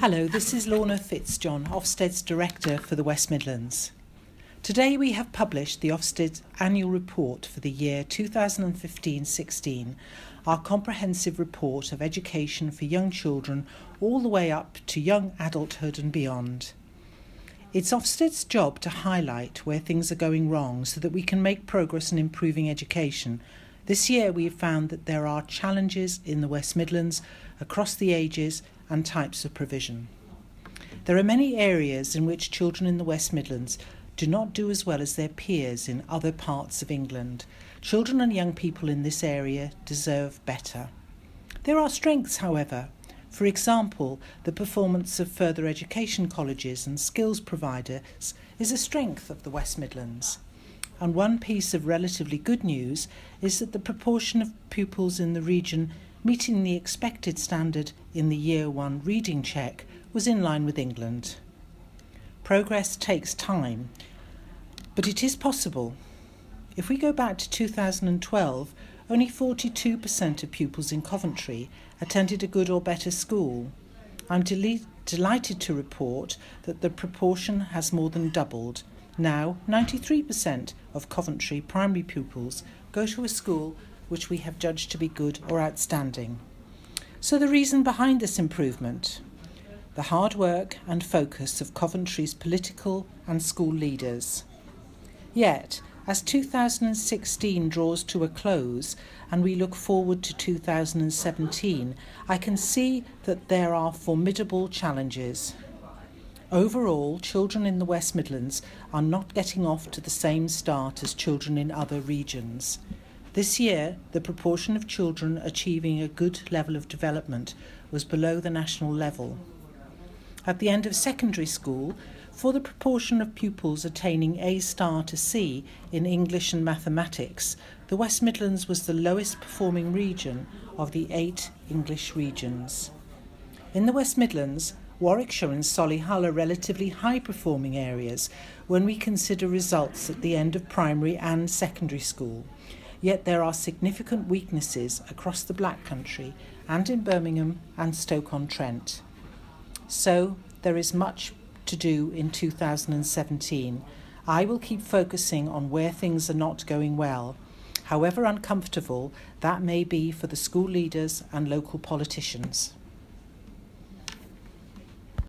Hello, this is Lorna Fitzjohn, Ofsted's Director for the West Midlands. Today we have published the Ofsted Annual Report for the year 2015-16, our comprehensive report of education for young children all the way up to young adulthood and beyond. It's Ofsted's job to highlight where things are going wrong so that we can make progress in improving education. This year we have found that there are challenges in the West Midlands across the ages and types of provision. There are many areas in which children in the West Midlands do not do as well as their peers in other parts of England. Children and young people in this area deserve better. There are strengths, however. For example, the performance of further education colleges and skills providers is a strength of the West Midlands. And one piece of relatively good news is that the proportion of pupils in the region meeting the expected standard in the Year 1 reading check was in line with England. Progress takes time, but it is possible. If we go back to 2012, only 42% of pupils in Coventry attended a good or better school. I'm delighted to report that the proportion has more than doubled. Now, 93% of Coventry primary pupils go to a school which we have judged to be good or outstanding. So the reason behind this improvement? The hard work and focus of Coventry's political and school leaders. Yet, as 2016 draws to a close and we look forward to 2017, I can see that there are formidable challenges. Overall, children in the West Midlands are not getting off to the same start as children in other regions. This year, the proportion of children achieving a good level of development was below the national level. At the end of secondary school, for the proportion of pupils attaining A* to C in English and mathematics, the West Midlands was the lowest performing region of the 8 English regions. In the West Midlands, Warwickshire and Solihull are relatively high-performing areas when we consider results at the end of primary and secondary school. Yet there are significant weaknesses across the Black Country and in Birmingham and Stoke-on-Trent. So there is much to do in 2017. I will keep focusing on where things are not going well, however uncomfortable that may be for the school leaders and local politicians.